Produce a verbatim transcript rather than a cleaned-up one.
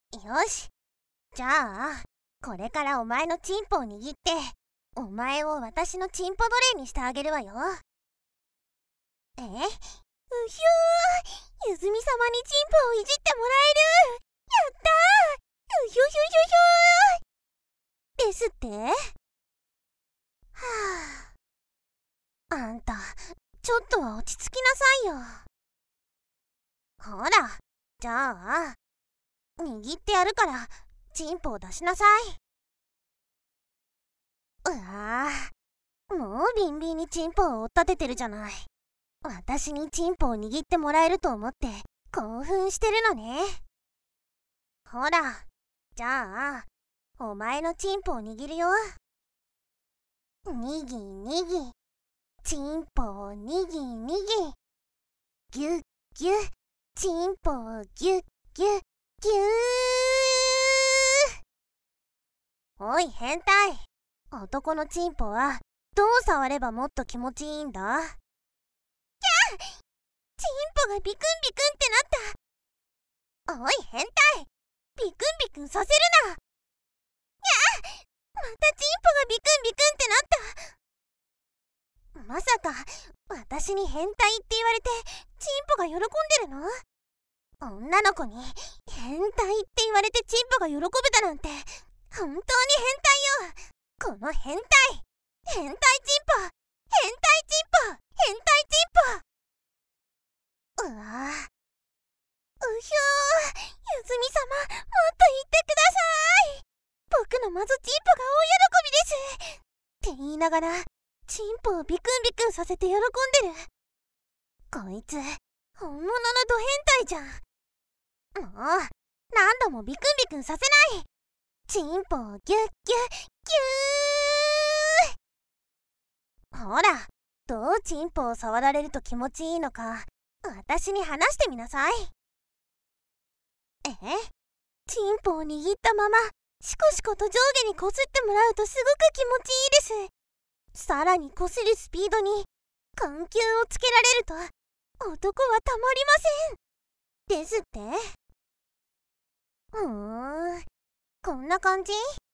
よし、じゃあこれからお前のチンポを握ってお前を私のチンポ奴隷にしてあげるわよ。えうひょー、ゆずみ様にチンポをいじってもらえる。やったー、うひょひょひょひょーですって。はあ、あんたちょっとは落ち着きなさいよ。ほら、じゃあ握ってやるからチンポを出しなさい。うわー、もうビンビンにチンポを追っ立ててるじゃない。私にチンポを握ってもらえると思って興奮してるのね。ほら、じゃあお前のチンポを握るよ。にぎにぎ、チンポをにぎにぎ、ぎゅっぎゅっ、チンポをぎゅっぎゅっぎゅー。おい変態、男のチンポはどう触ればもっと気持ちいいんだ。キャー、チンポがビクンビクンってなった。おい変態、ビクンビクンさせるな。やあ、またチンポがビクンビクンってなった。まさか私に変態って言われてチンポが喜んでるの？女の子に変態って言われてチンポが喜べたなんて本当に変態よ。この変態、変態チンポ、変態チンポ、変態チンポ。うわぁ、うひょー、ゆずみ様、もっと言ってください。僕のマゾチンポが大喜びですって言いながらチンポをビクンビクンさせて喜んでる。こいつ本物のド変態じゃん。もう何度もビクンビクンさせない。チンポをギュッギュッギュー。ほら、どうチンポを触られると気持ちいいのか私に話してみなさい。えチンポを握ったままシコシコと上下にこすってもらうとすごく気持ちいいです。さらにこするスピードに緩急をつけられると男はたまりませんですって。ふーん、こんな感じ？